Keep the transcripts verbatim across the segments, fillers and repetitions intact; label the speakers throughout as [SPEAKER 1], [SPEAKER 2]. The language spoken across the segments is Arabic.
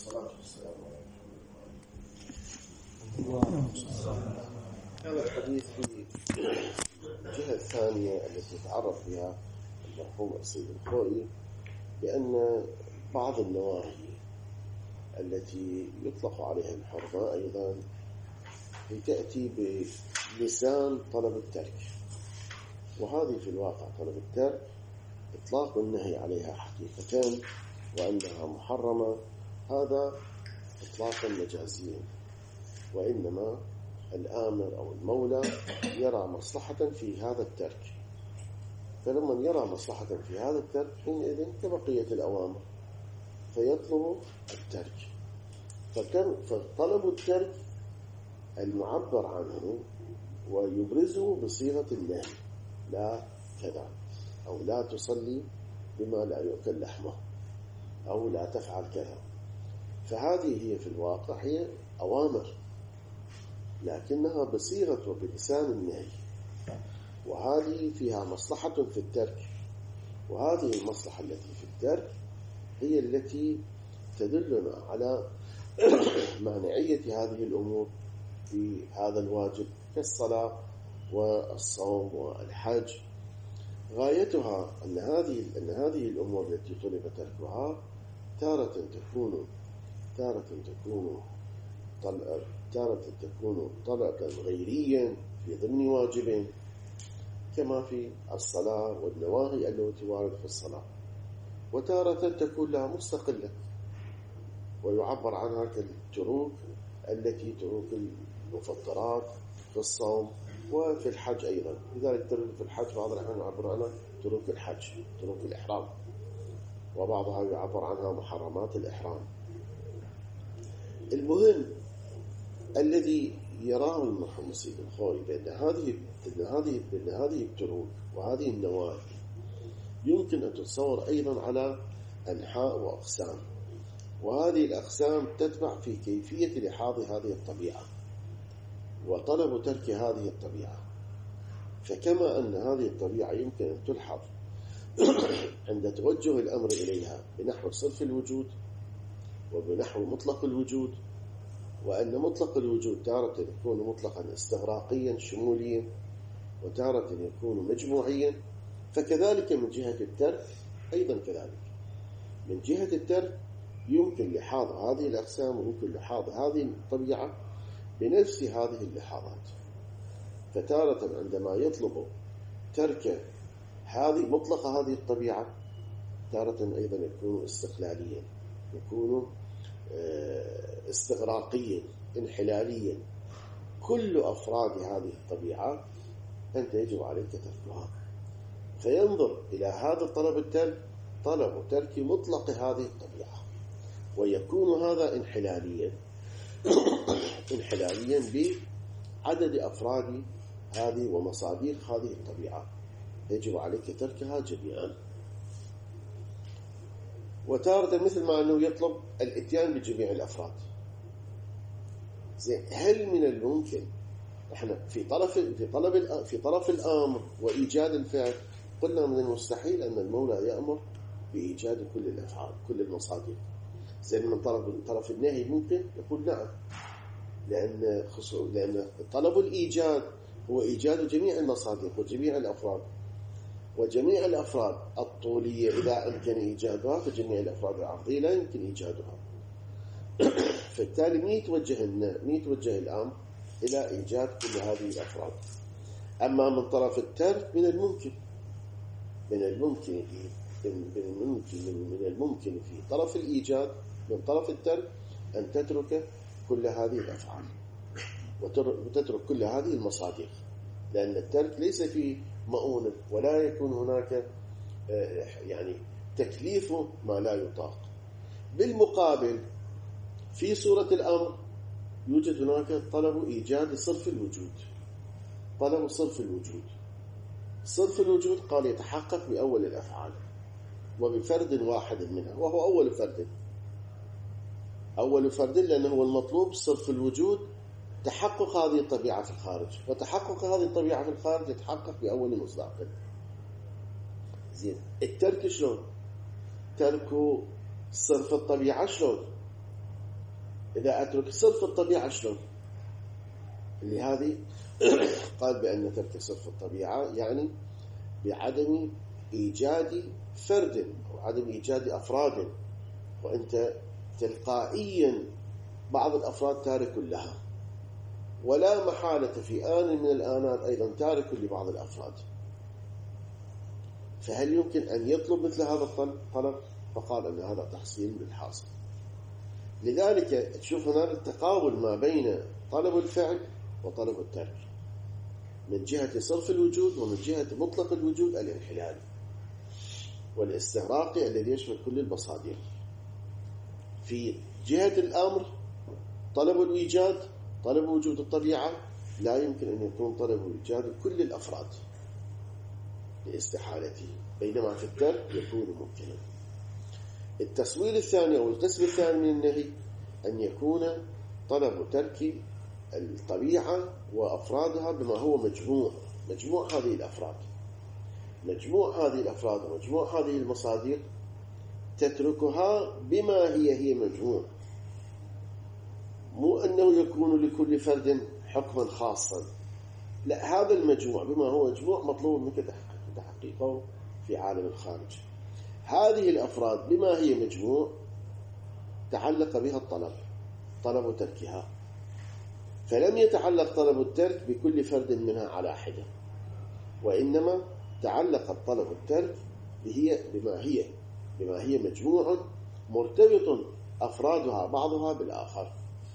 [SPEAKER 1] والصلاة والسلام على رسول الله. هذا الحديث في الجهة الثانية التي تعرف بها المرحوم السيد الخوئي بأن بعض النواهي التي يطلق عليها الحرمة أيضا تأتي بلسان طلب الترك، وهذه في الواقع طلب الترك إطلاق النهي عليها حقيقة وأنها محرمة هذا إطلاقا مجازيا، وإنما الآمر أو المولى يرى مصلحة في هذا الترك، فلما يرى مصلحة في هذا الترك حينئذ كبقية الأوامر فيطلب الترك. فطلب الترك المعبر عنه ويبرزه بصيغة النهي، لا كذا، أو لا تصلي بما لا يؤكل لحمه، أو لا تفعل كذا. فهذه هي في الواقع هي أوامر لكنها بصيغة وبلسان النهي، وهذه فيها مصلحة في الترك، وهذه المصلحة التي في الترك هي التي تدلنا على مانعية هذه الأمور في هذا الواجب كالصلاة والصوم والحج. غايتها أن هذه أن هذه الأمور التي طلب تركها تارة تكون تارة تكون تارة تكون طلبا غيريا في ضمن واجب، كما في الصلاة والنواهي التي وارد في الصلاة، وتارة تكون لها مستقلة ويعبر عنها كالتروك التي تروك المفطرات في الصوم وفي الحج أيضا. لذلك تروك في الحج بعض الأحيان يعبر عنها تروك الحج، تروك الإحرام، وبعضها يعبر عنها محرمات الإحرام. المهم الذي يراه المرحوم السيد الخوئي بأن هذه بأن هذه بأن هذه التروك وهذه النواهي يمكن أن تتصور أيضا على أنحاء وأقسام، وهذه الأقسام تتبع في كيفية لحاظ هذه الطبيعة وطلب ترك هذه الطبيعة. فكما أن هذه الطبيعة يمكن أن تلحظ عند توجه الأمر إليها بنحو صرف الوجود وبنحو مطلق الوجود، وأن مطلق الوجود تارة يكون مطلقا استغراقيا شموليا وتارة يكون مجموعيا، فكذلك من جهة الترك أيضا كذلك. من جهة الترك يمكن لحاظ هذه الأقسام ويمكن لحاظ هذه الطبيعة بنفس هذه اللحاظات. فتارة عندما يطلب ترك هذه مطلق هذه الطبيعة تارة أيضا يكون استقلاليا، يكون استغراقيا انحلاليا. كل أفراد هذه الطبيعة أنت يجب عليك تركها. فينظر إلى هذا الطلب الترك طلب ترك مطلق هذه الطبيعة، ويكون هذا انحلاليا انحلاليا بعدد أفراد هذه ومصادر هذه الطبيعة، يجب عليك تركها جميعا. وتارة مثل ما أنه يطلب الاتيان بجميع الأفراد. زين، هل من الممكن احنا في طرف في طلب في طرف الأمر وإيجاد الفعل قلنا من المستحيل أن المولى يأمر بإيجاد كل الأفعال كل المصادر. زين، من طرف طرف النهي ممكن يقول نعم، لأن لأن طلب الإيجاد هو إيجاد جميع المصادر وجميع الأفراد، وجميع الأفراد الطولية إذا أمكن إيجادها فجميع الأفراد العرضية لا يمكن إيجادها. فبالتالي مين يتوجه مين يتوجه الآن إلى إيجاد كل هذه الأفراد. أما من طرف الترك من الممكن من الممكن في من الممكن من الممكن في طرف الإيجاد من طرف الترك أن تترك كل هذه الأفعال وتترك كل هذه المصادر، لأن الترك ليس فيه مؤونة ولا يكون هناك يعني تكليف ما لا يطاق. بالمقابل في صورة الأمر يوجد هناك طلب إيجاد صرف الوجود. طلب صرف الوجود صرف الوجود قال يتحقق بأول الأفعال وبفرد واحد منها، وهو أول فرد أول فرد لأنه هو المطلوب صرف الوجود تحقق هذه الطبيعة في الخارج، وتحقق هذه الطبيعة في الخارج يتحقق بأول مصداق. زين، الترك شلون؟ ترك صرف الطبيعة شلون؟ إذا أترك صرف الطبيعة شلون؟ اللي هذه قال بأن ترك صرف الطبيعة يعني بعدم إيجاد فرد أو عدم إيجاد أفراد، وأنت تلقائيا بعض الأفراد تارك لها، ولا محالة في آن من الآنات أيضا تارك لبعض الأفراد، فهل يمكن أن يطلب مثل هذا الطلب؟ فقال أن هذا تحصيل للحاصل. لذلك تشوف هنا التقابل ما بين طلب الفعل وطلب الترك من جهة صرف الوجود ومن جهة مطلق الوجود الانحلال والاستغراقي الذي يشمل كل المصادر. في جهة الأمر طلب الإيجاد، طلب وجود الطبيعة، لا يمكن أن يكون طلب إيجاد كل الأفراد لاستحالته، بينما في الترك يكون ممكنا. التسويل الثاني أو القسم الثاني من النهي أن يكون طلب ترك الطبيعة وأفرادها بما هو مجموع مجموع هذه الأفراد مجموع هذه الأفراد ومجموع هذه المصادر تتركها بما هي هي مجموع، مو أنه يكون لكل فرد حكما خاصا، لا، هذا المجموع بما هو مجموع مطلوب منك تحقيقه في عالم الخارج. هذه الأفراد بما هي مجموع تعلق بها الطلب، طلب تركها، فلم يتعلق طلب الترك بكل فرد منها على حدة، وإنما تعلق الطلب الترك بهي بما هي بما هي مجموع مرتبط أفرادها بعضها بالآخر،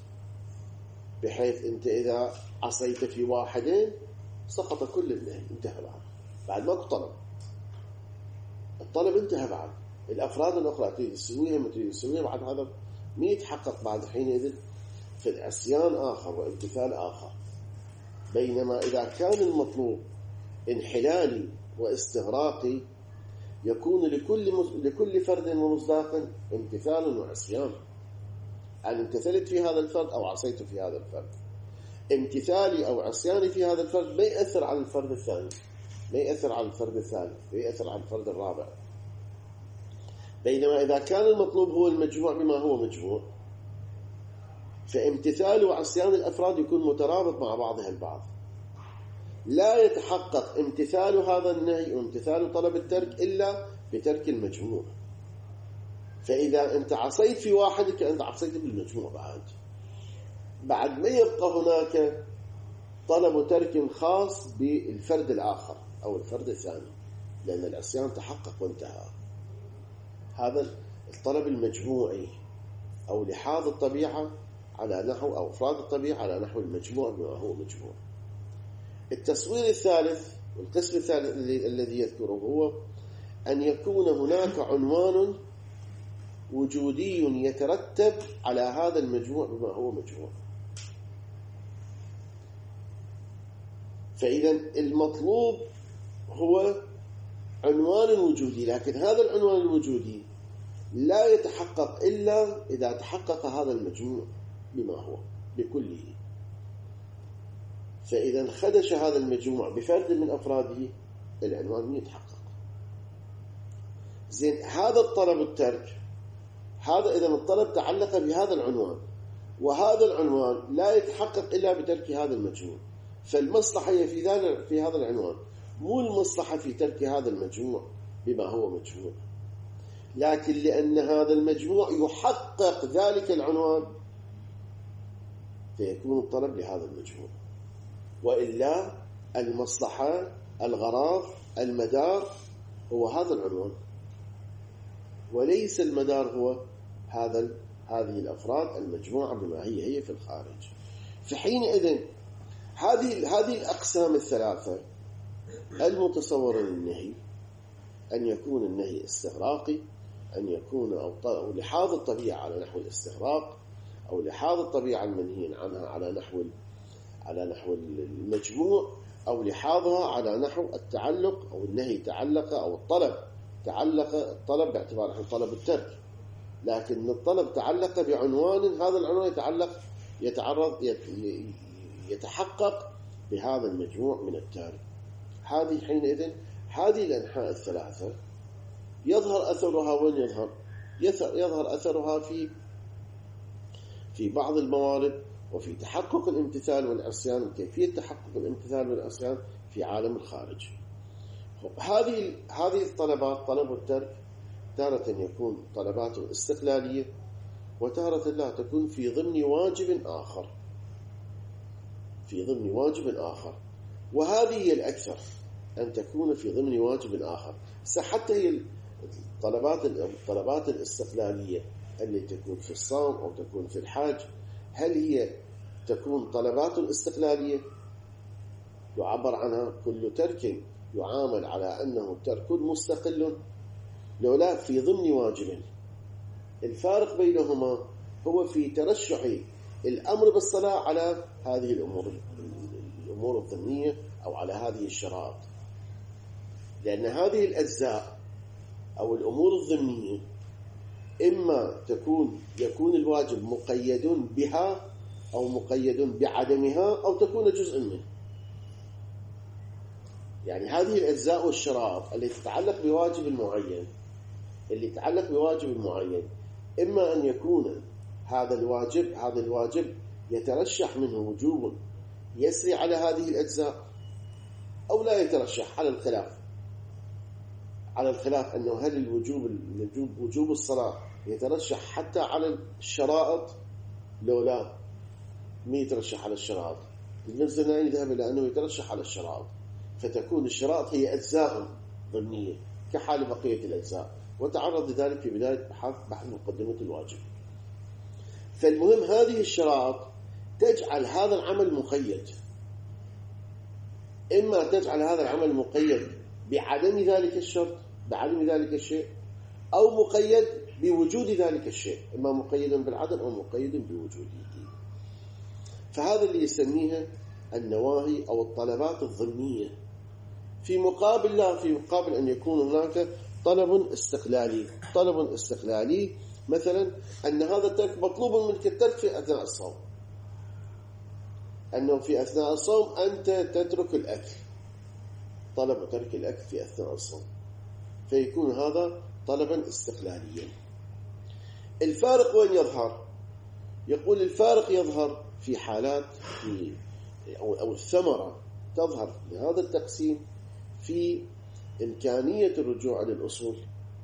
[SPEAKER 1] بحيث أنت إذا عصيت في واحدين سقط كل النهي، انتهى بعد بعد ماكو طلب، الطلب انتهى بعد. الأفراد الأخرى تريد تسويها ما تريد تسويها بعد هذا مين يتحقق بعد حينئذ في العصيان آخر وامتثال آخر. بينما إذا كان المطلوب انحلالي واستغراقي يكون لكل لكل فرد ومصداق امتثال وعصيان، أن امتثلت في هذا الفرد أو عصيت في هذا الفرد. امتثالي أو عصياني في هذا الفرد ما يأثر على الفرد الثاني، ما يأثر على الفرد الثالث، ما يأثر على الفرد الرابع. بينما إذا كان المطلوب هو المجموع بما هو مجموع، فامتثال وعصيان الأفراد يكون مترابط مع بعضها البعض، لا يتحقق امتثال هذا النهي وامتثال طلب الترك إلا بترك المجموع. فإذا أنت عصيت في واحد أنت عصيت بالمجموع، بعد بعد ما يبقى هناك طلب ترك خاص بالفرد الآخر أو الفرد الثاني، لأن العصيان تحقق وانتهى. هذا الطلب المجموعي أو لحاظ الطبيعة على نحو أو أفراد الطبيعة على نحو المجموع بما هو مجموع. التصوير الثالث والقسم الثالث الذي يذكره هو أن يكون هناك عنوان وجودي يترتب على هذا المجموع بما هو مجموع. فإذا المطلوب هو عنوان وجودي، لكن هذا العنوان الوجودي لا يتحقق إلا إذا تحقق هذا المجموع بما هو بكله. فإذا انخدش هذا المجموع بفرد من أفراده العنوان يتحقق. زين، هذا الطلب الترك، هذا إذا الطلب تعلق بهذا العنوان، وهذا العنوان لا يتحقق إلا بترك هذا المجموع، فالمصلحة هي في ذلك في هذا العنوان، مو المصلحة في ترك هذا المجموع بما هو مجموع، لكن لأن هذا المجموع يحقق ذلك العنوان فيكون الطلب لهذا المجموع، وإلا المصلحة الغراض المدار هو هذا العنوان، وليس المدار هو هذا هذه الأفراد المجموعة بما هي هي في الخارج. فحينئذ هذه هذه الأقسام الثلاثة المتصورة للنهي، أن يكون النهي استغراقي، أن يكون أو لحاظ الطبيعة على نحو الاستغراق، أو لحاظ الطبيعة المنهي عنها على نحو على نحو المجموع، أو لحاظها على نحو التعلق أو النهي تعلق أو الطلب تعلق الطلب باعتبار نحو طلب الترك، لكن الطلب تعلق بعنوان، هذا العنوان يتعلق يتعرض يتحقق بهذا المجموع من التارك. هذه حينئذ هذه الأنحاء الثلاثة يظهر أثرها وين يظهر؟ يظهر أثرها في في بعض الموارد، وفي تحقق الامتثال والعصيان وكيفية تحقق الامتثال والعصيان في عالم الخارج. هذه هذه الطلبات، طلب الترك، تارة يكون طلبات استقلالية، وتارة لا تكون في ضمن واجب آخر في ضمن واجب آخر وهذه هي الأكثر، أن تكون في ضمن واجب آخر. حتى هي الطلبات الطلبات الاستقلالية اللي تكون في الصوم أو تكون في الحج، هل هي تكون طلبات استقلالية يعبر عنها كل ترك يعامل على أنه ترك مستقل، لو لا في ضمن واجب؟ الفارق بينهما هو في ترشح الأمر بالصلاة على هذه الأمور الأمور الضمنية أو على هذه الشرائط، لأن هذه الأجزاء أو الأمور الضمنية إما تكون يكون الواجب مقيد بها أو مقيد بعدمها أو تكون جزء منه. يعني هذه الأجزاء والشرائط اللي تتعلق بواجب معين اللي يتعلق بواجب معين إما أن يكون هذا الواجب هذا الواجب يترشح منه وجوب يسري على هذه الأجزاء، أو لا يترشح، على الخلاف على الخلاف أنه هل الوجوب الوجوب وجوب الصلاة يترشح حتى على الشرائط، لو لا ما يترشح على الشرائط. ابن الزناني ذهب إلى أنه يترشح على الشرائط، فتكون الشرائط هي أجزاء ضمنية كحال بقية الأجزاء، وتعرض لذلك في بداية بحث بحث مقدمة الواجب. فالمهم هذه الشرائط تجعل هذا العمل مقيد، إما تجعل هذا العمل مقيد بعدم ذلك الشرط بعدم ذلك الشيء، أو مقيد بوجود ذلك الشيء، إما مقيدا بالعدم أو مقيدا بوجوده. فهذا اللي يسميها النواهي أو الطلبات الضمنية، في مقابل لا في مقابل أن يكون هناك طلب استقلالي طلب استقلالي مثلا أن هذا الترك مطلوب منك الترك في أثناء الصوم، أنه في أثناء الصوم أنت تترك الأكل، طلب ترك الأكل في أثناء الصوم، فيكون هذا طلبا استقلاليا. الفارق وين يظهر؟ يقول الفارق يظهر في حالات في أو, أو الثمرة تظهر لهذا التقسيم في إمكانية الرجوع للأصول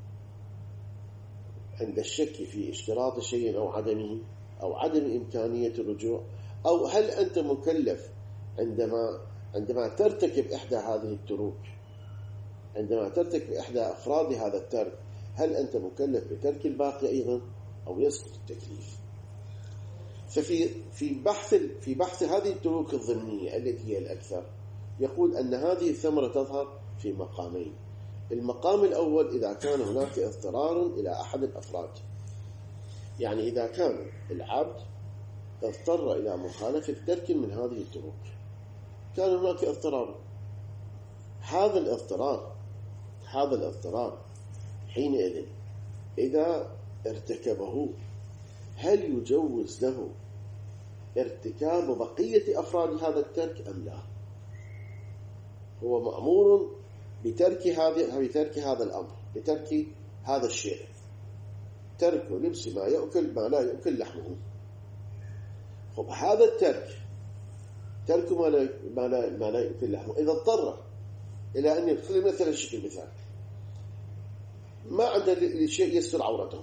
[SPEAKER 1] عند الشك في اشتراط شيء أو عدمه، أو عدم إمكانية الرجوع، أو هل أنت مكلف عندما عندما ترتكب إحدى هذه التروك عندما ترتكب إحدى أفراد هذا الترك، هل أنت مكلف بترك الباقي أيضا أو يسقط التكليف؟ ففي في بحث في بحث هذه التروك الضمنية التي هي الأكثر، يقول أن هذه الثمرة تظهر في مقامين. المقام الأول إذا كان هناك اضطرار إلى أحد الأفراد، يعني إذا كان العبد اضطر إلى مخالفة ترك من هذه التروك، كان هناك اضطرار، هذا الاضطرار هذا الاضطرار حينئذ إذا ارتكبه هل يجوز له ارتكاب بقية أفراد هذا الترك أم لا؟ هو مأمور بترك هذا بترك هذا الأمر، بترك هذا الشيء، ترك لبس ما يأكل ما لا يأكل لحمه. خب هذا الترك ترك ما لا ما لا ما لا يأكل لحمه، إذا اضطر إلى أن يدخل مثلا الشكل مثال ما عنده شيء يستر عورته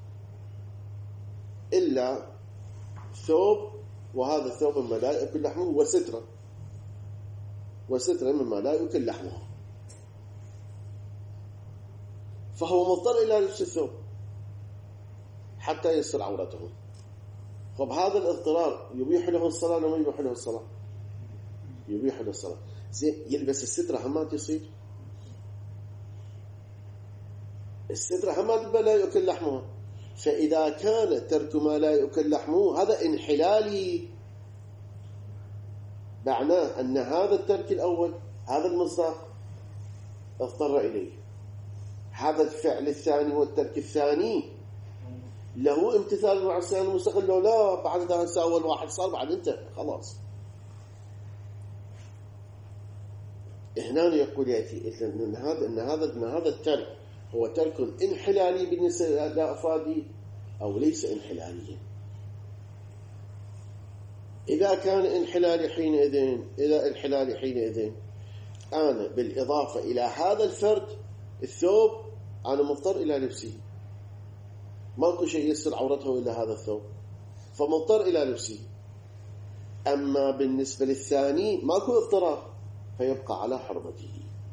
[SPEAKER 1] إلا ثوب، وهذا الثوب مما لا يأكل لحمه، وسترة وسترة مما لا يأكل لحمه، فهو مضطر إلى لبس الثوب حتى يستر عورته. طب هذا الاضطرار يبيح له الصلاة ولا ما يبيح له الصلاة؟ يبيح له الصلاة. زين، يلبس السترة هم ما تصير، السترة هم ما لا يأكل لحمه، فإذا كان ترك ما لا يأكل لحمه هذا انحلالي، معناه أن هذا الترك الأول هذا المصداق اضطر إليه، هذا الفعل الثاني والترك الثاني له امتثال مع الصيام المستقل، لو لا بعد ذا هسه أول واحد صار بعد أنت خلاص. هنا يقول يأتي إن هذا إن هذا إن هذا الترك هو ترك انحلالي بالنسبة لأفراد أو ليس انحلاليا. إذا كان انحلالي حينئذ إذا انحلالي حينئذ أنا بالإضافة إلى هذا الفرد الثوب أنا مضطر إلى لبسه، ماكو شيء يستر عورته إلا هذا الثوب، فمضطر إلى لبسه. أما بالنسبة للثاني ماكو اضطرار، فيبقى على حرمته،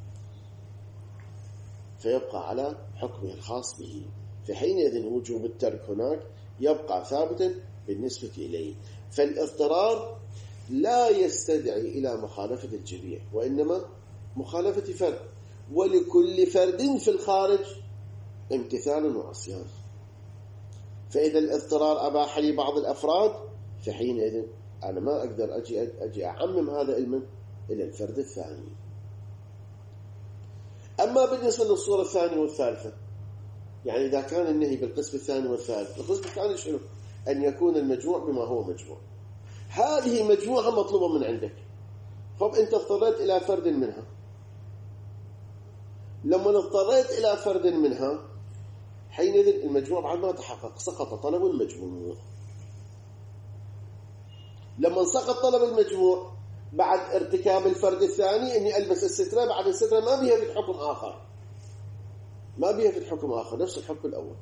[SPEAKER 1] فيبقى على حكمه الخاص به، فحينئذ وجوب الترك هناك يبقى ثابتا بالنسبة إليه. فالاضطرار لا يستدعي إلى مخالفة الجميع، وإنما مخالفة فرد، ولكل فرد في الخارج امتثال وعصيان. فإذا الاضطرار أباح لي بعض الأفراد، فحينئذ أنا ما أقدر أجي, أجي أعمم هذا علما إلى الفرد الثاني. أما بالنسبة للصورة الثانية والثالثة، يعني إذا كان النهي بالقسم الثاني والثالث، القسم الثاني شنو؟ أن يكون المجموع بما هو مجموع. هذه مجموعة مطلوبة من عندك، فأنت اضطريت إلى فرد منها. لما اضطريت إلى فرد منها حينئذ المجموع بعد ما تحقق سقط طلب المجموع. لما سقط طلب المجموع بعد ارتكاب الفرد الثاني أني ألبس السترة، بعد السترة ما بيها في الحكم آخر، ما بيها في الحكم آخر، نفس الحكم الأول.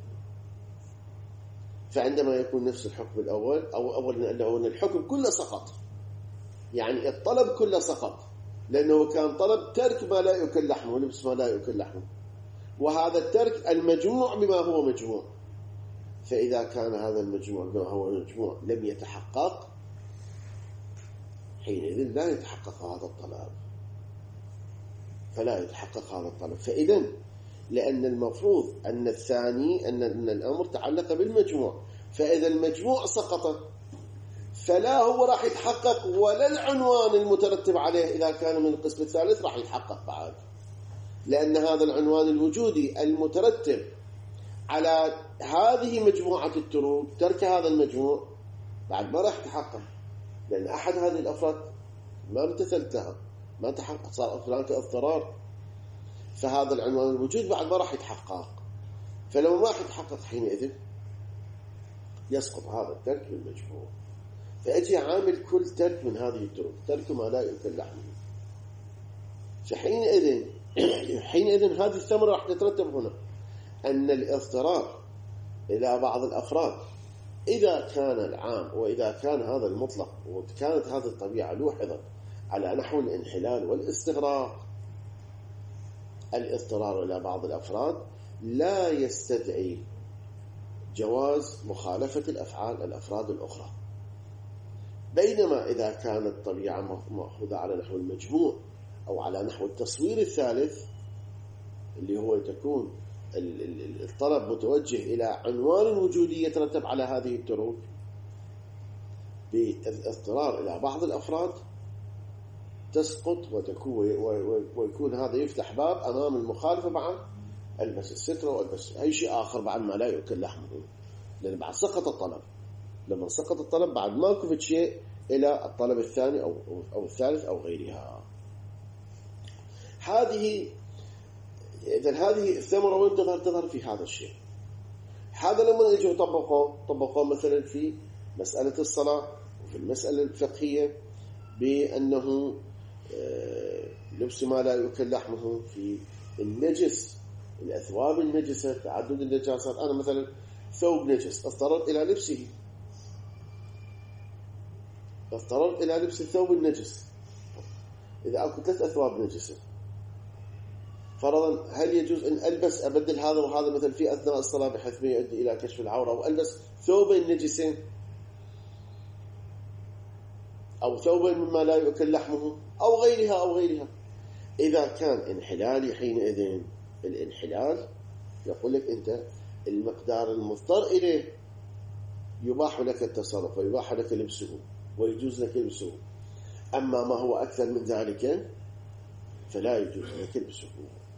[SPEAKER 1] فعندما يكون نفس الحكم الأول أو أولا أن الحكم كله سقط، يعني الطلب كله سقط، لأنه كان طلب ترك ما لا يؤكل لحمه ولبس ما لا يؤكل لحمه، وهذا الترك المجموع بما هو مجموع. فإذا كان هذا المجموع بما هو مجموع لم يتحقق، حينئذ لا يتحقق هذا الطلب، فلا يتحقق هذا الطلب. فإذا لأن المفروض أن الثاني أن الأمر تعلق بالمجموع، فإذا المجموع سقط فلا هو راح يتحقق ولا العنوان المترتب عليه إذا كان من القسم الثالث راح يتحقق بعد، لأن هذا العنوان الوجودي المترتب على هذه مجموعة التروك ترك هذا المجموع بعد ما راح يتحقق، لأن أحد هذه الأفراد ما امتثلتها، ما تحقق، صار هناك اضطرار، فهذا العنوان الوجود بعد ما راح يتحقق. فلو ما راح يتحقق حينئذ يسقط هذا الترك بالمجموع. فأجي عامل كل ترك من هذه التروك، ترك ما لا يؤكل لحمه، فحينئذ حينئذ هذه الثمرة راح تترتب هنا أن الاضطرار إلى بعض الأفراد إذا كان العام وإذا كان هذا المطلق وكانت هذه الطبيعة لوحظت على نحو الانحلال والاستغراق، الاضطرار إلى بعض الأفراد لا يستدعي جواز مخالفة الأفعال الأفراد الأخرى. بينما إذا كانت الطبيعة مأخوذة على نحو المجموع أو على نحو التصوير الثالث اللي هو تكون الطلب متوجه إلى عنوان وجودي يترتب على هذه التروك، بالاضطرار إلى بعض الأفراد تسقط وتكون ويكون هذا يفتح باب أمام المخالفة بعد ألبس السترة وألبس أي شيء آخر بعد ما لا يؤكل لحمه، لأن بعد سقط الطلب. لما سقط الطلب بعد ما كفت شيء إلى الطلب الثاني أو أو الثالث أو غيرها. هذه إذا هذه الثمرة وين تظهر؟ تظهر في هذا الشيء. هذا لما يجوا طبقوا طبقوا مثلا في مسألة الصلاة وفي المسألة الفقهية بأنه لبس ما لا يؤكل لحمه، في النجس، الأثواب النجسة، تعدد النجاسات. أنا مثلا ثوب نجس اضطررت إلى لبسه، اضطررت إلى لبس الثوب النجس. إذا أكو ثلاث أثواب نجسة فرضا، هل يجوز أن ألبس أبدل هذا وهذا مثل في أثناء الصلاة بحيث ما يؤدي إلى كشف العورة، أو ألبس ثوبين نجسين أو ثوبين مما لا يؤكل لحمه أو غيرها أو غيرها؟ إذا كان انحلالي حينئذ الانحلال يقول لك أنت المقدار المضطر إليه يباح لك التصرف ويباح لك لبسه ويجوز لك لبسه، أما ما هو أكثر من ذلك فلا يجوز لك لبسه.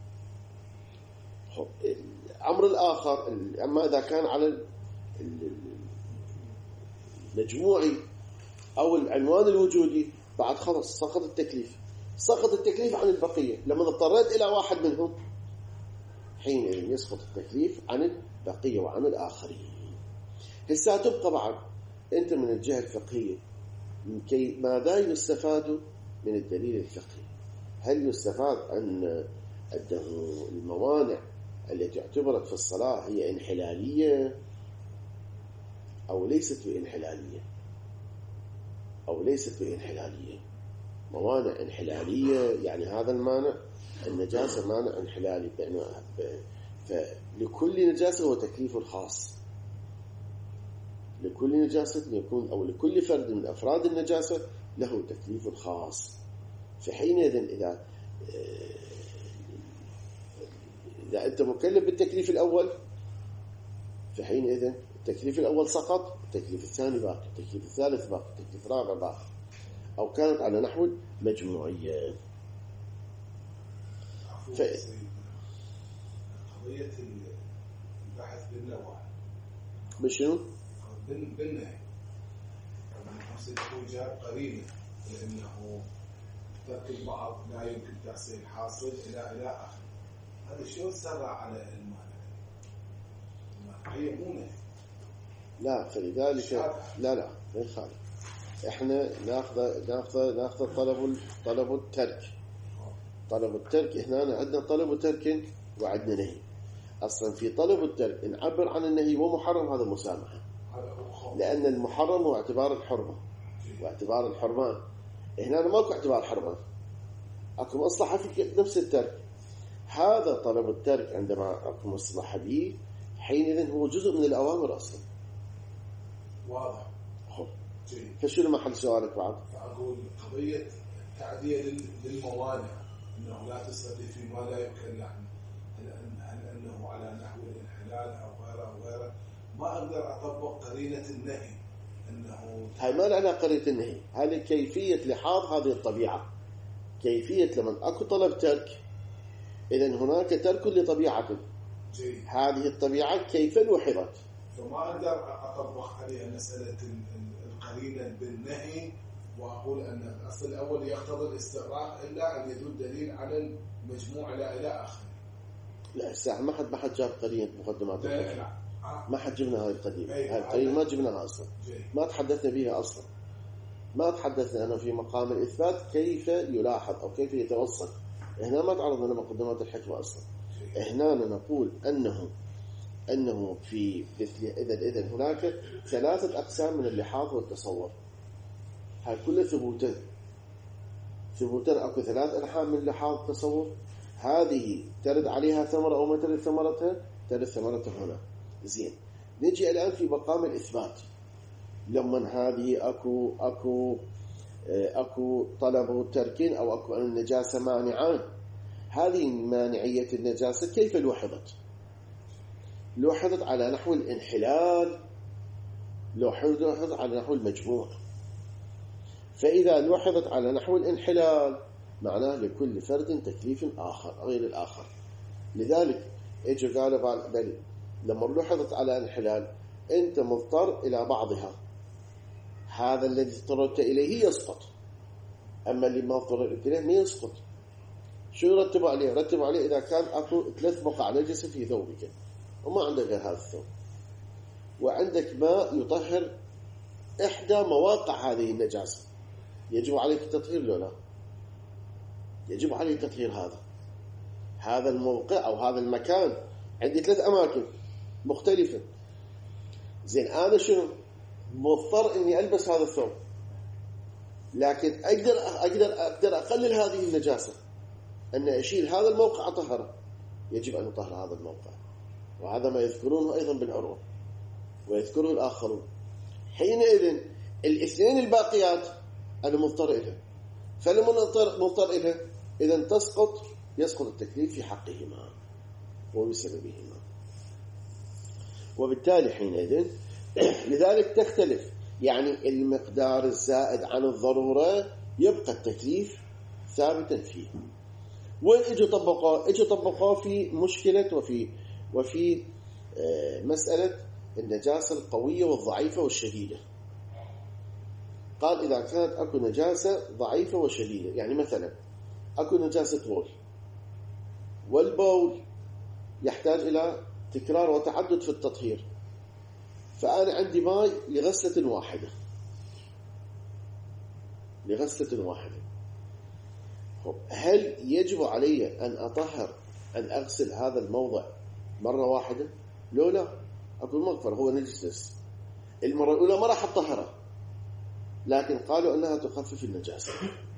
[SPEAKER 1] الأمر الآخر، أما إذا كان على المجموعي أو العنوان الوجودي بعد خلص سقط التكليف، سقط التكليف عن البقية. لما اضطريت إلى واحد منهم حين يسقط التكليف عن البقية وعن الآخرين. هسه تبقى بعد أنت من الجهة الفقهية كي ماذا يستفاد من الدليل الفقهي؟ هل يستفاد أن أنه الموانع التي اعتبرت في الصلاة هي انحلالية أو ليست بانحلالية أو ليست بانحلالية؟ موانع انحلالية يعني هذا المانع النجاسة مانع انحلالي، فلكل نجاسة هو تكليف خاص، لكل نجاسة يكون أو لكل فرد من أفراد النجاسة له تكليف خاص. فحينئذ إذا إذا أنت مكلف بالتكليف الأول فحينئذ التكليف الأول سقط، التكليف الثاني باقي، التكليف الثالث باقي، التكليف الرابع باقي، أو كانت على نحو مجموعية.
[SPEAKER 2] ف... قضية البحث بالنوع
[SPEAKER 1] بشنو؟
[SPEAKER 2] بالنهي طبعا حسن يكون جاب قرينة لأنه ترك البعض لا يمكن تحصيل حاصل إلى إلى آخر. هذا شو سرع على المانع؟ هي مو نهي.
[SPEAKER 1] لا فلذلك لا لا غير خالد. احنا ناخذ ناخذ ناخذ طلب طلب الترك. طلب الترك هنا عندنا طلب الترك وعندنا نهي. اصلا في طلب الترك نعبر عن النهي ومحرم هذا مسامحه، لان المحرم هو اعتبار الحرمه واعتبار الحرمان. هنا ماكو اعتبار حرمان، اكو مصلحه في نفس الترك. هذا طلب الترك عندما اكو مصلحه به حينئذ هو جزء من الاوامر اصلا.
[SPEAKER 2] واضح.
[SPEAKER 1] فشنو محل سؤالك بعد؟
[SPEAKER 2] فأقول قضية التعدية للموانع أنه لا تصلي فيما لا يمكن لحن، هل أنه على نحو الانحلال أو غيره أو غيره، ما أقدر أطبق قرينة النهي أنه
[SPEAKER 1] هاي ما لها قرينة النهي، هذه كيفية لحاظ هذه الطبيعة، كيفية لمن أكو طلب ترك إذن هناك ترك لطبيعته.
[SPEAKER 2] جي.
[SPEAKER 1] هذه الطبيعة كيف لوحظت،
[SPEAKER 2] فما أقدر أطبق عليها مسألة القرينة بالنهي وأقول أن الأصل الأول يقتضي الاستغراق إلا أن يدل دليل على المجموع لا إلى آخر.
[SPEAKER 1] لا الساعة ما حد ما حد جاب قرينة مقدمات
[SPEAKER 2] لا لا لا.
[SPEAKER 1] ما حد جبنا هاي القديمة،
[SPEAKER 2] أيه.
[SPEAKER 1] هاي القرينة ما جبناها أصلا.
[SPEAKER 2] جي.
[SPEAKER 1] ما تحدثنا بها أصلا، ما تحدثنا أنا في مقام الإثبات كيف يلاحظ أو كيف يتوصل. هنا ما تعرضنا لمقدمات الحكمة أصلا.
[SPEAKER 2] جي.
[SPEAKER 1] هنا نقول أنه أنه في إذا إذا هناك ثلاثة أقسام من اللحاظ والتصور، هاي كلها ثبوتين ثبوتين أكو ثلاث أنحاء من اللحاظ والتصور. هذه ترد عليها ثمرة أو ما ترد ثمرتها، ترد ثمرتها هنا. زين، نجي الآن في مقام الإثبات. لما هذه أكو أكو أكو طلب تركين أو أكو النجاسة مانعان، هذه مانعية النجاسة كيف لوحظت؟ لوحظت على نحو الانحلال، لوحظت على نحو المجموع. فإذا لوحظت على نحو الانحلال معناه لكل فرد تكليف آخر غير الآخر. لذلك اجوا قالوا بل لما لوحظت على الانحلال أنت مضطر إلى بعضها، هذا الذي اضطررت إليه يسقط، أما اللي ما اضطررت إليه ما يسقط. شو رتبوا عليه؟ رتبوا عليه إذا كان أكو ثلاث بقع نجسة في ثوبك وما عندك غير هذا الثوب، وعندك ماء يطهر إحدى مواقع هذه النجاسة، يجب عليك التطهير لو لا؟ يجب عليك تطهير هذا هذا الموقع أو هذا المكان. عندي ثلاث أماكن مختلفة. زين أنا شنو؟ مضطر إني ألبس هذا الثوب، لكن أقدر أقدر أقدر أقلل هذه النجاسة، أن أشيل هذا الموقع أطهره. يجب أن أطهر هذا الموقع، وهذا ما يذكرونه أيضا بالعروة ويذكره الآخرون. حينئذ الاثنين الباقيات أنا مضطر إليه، فلما مضطر مضطر إليه إذا تسقط يسقط التكليف في حقهما وبسببهما، وبالتالي حينئذ لذلك تختلف، يعني المقدار الزائد عن الضرورة يبقى التكليف ثابتا فيه. وين اجوا طبقوا؟ اجوا طبقوا في مشكلة وفي وفي مسألة النجاسة القوية والضعيفة والشديدة. قال إذا كانت أكو نجاسة ضعيفة وشديدة، يعني مثلا أكو نجاسة بول، والبول يحتاج إلى تكرار وتعدد في التطهير، فأنا عندي ماء لغسلة واحدة، لغسلة واحدة. هل يجب علي أن أطهر أن أغسل هذا الموضع مرة واحدة؟ لو لا، أقول مغفر هو نجس بس. المرة الأولى ما راح أطهره، لكن قالوا أنها تخفف النجاسة،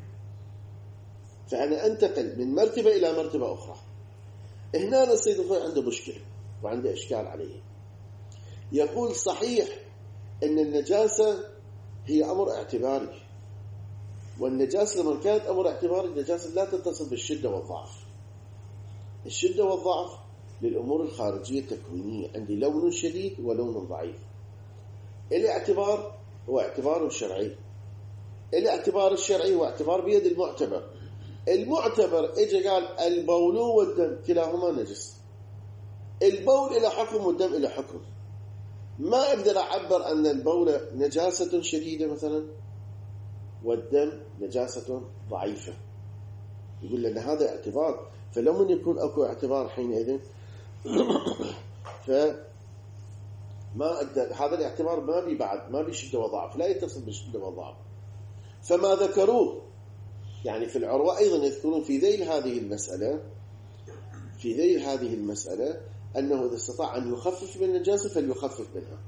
[SPEAKER 1] فأنا أنتقل من مرتبة إلى مرتبة أخرى. هنا السيد الخوي عنده مشكلة وعنده إشكال عليه. يقول صحيح أن النجاسة هي أمر اعتباري، والنجاسة لما كانت أمر اعتباري النجاسة لا تتصل بالشدة والضعف. الشدة والضعف للأمور الخارجية التكوينية، عندي لون شديد ولون ضعيف. الاعتبار هو اعتبار الشرعي، الاعتبار الشرعي هو اعتبار بيد المعتبر. المعتبر اجى قال البول والدم كلاهما نجس، البول إلى حكم والدم إلى حكم. ما أقدر أعبر أن البول نجاسة شديدة مثلا والدم نجاسة ضعيفة، يقول لنا هذا اعتبار. فلما يكون أكو اعتبار حينئذ فما أقدر، هذا الاعتبار ما بي بعد ما بشدة وضعف، لا يتصل بالشدة والضعف. فما ذكروه يعني في العروة أيضا يذكرون في ذيل هذه المسألة في ذيل هذه المسألة أنه إذا استطاع أن يخفف من النجاسة فليخفف منها.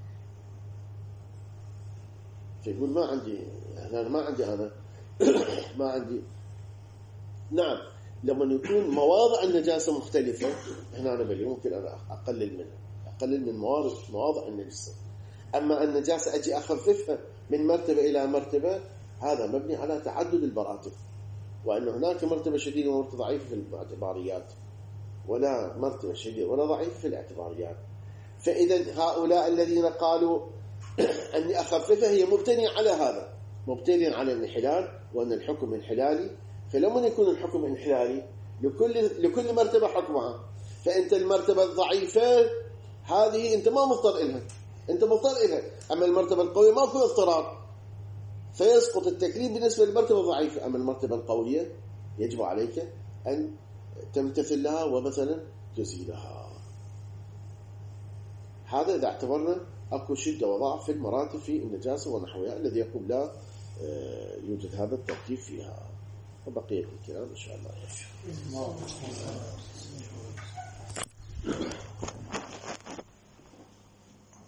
[SPEAKER 1] فيقول ما عندي أنا ما عندي أنا ما عندي. نعم لما يكون مواضع النجاسة مختلفة هنا أنا بلي ممكن أنا أقلل منها، أقلل من موارد مواضع النجاسة. أما النجاسة أجي أخففها من مرتبة إلى مرتبة، هذا مبني على تعدد المراتب، وأن هناك مرتبة شديدة ومرتبة ضعيفة في الاعتباريات، ولا مرتبة شديدة ولا ضعيفة في الاعتباريات. فإذا هؤلاء الذين قالوا أني أخففها هي مبتنية على هذا، مبتنية على الانحلال وأن الحكم انحلالي. فلما يكون الحكم انحلالي لكل لكل مرتبة حكمها، فأنت المرتبة الضعيفة هذه أنت ما مضطر إلها، أنت مضطر إلها. أما المرتبة القوية ما فيها اضطرار، فيسقط التكليف بالنسبة للمرتبة الضعيفة. أما المرتبة القوية يجب عليك أن تمتثل لها ومثلا تزيلها. هذا إذا اعتبرنا أكو شدة وضعف في المراتب في النجاسة ونحوها، الذي يقول لا يوجد هذا الترتيب فيها. وبقية الكلام إن شاء الله.